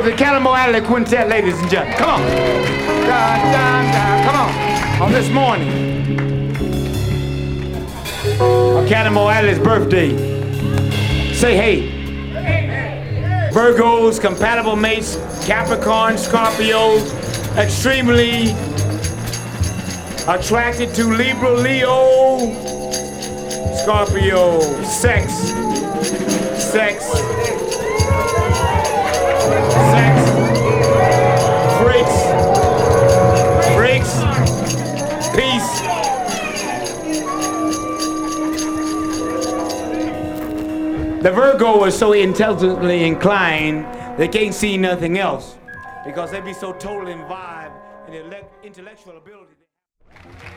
Virgos, the Calamo Alley Quintet, ladies and gentlemen. Come on. Dun, dun, dun. Come on this morning, on Calamo Alley's birthday, say hey. Virgos, compatible mates, Capricorn, Scorpios, extremely attracted to Libra, Leo, Scorpio, sex, freaks, peace. The Virgo is so intelligently inclined, they can't see nothing else because they be so totally involved in their intellectual ability.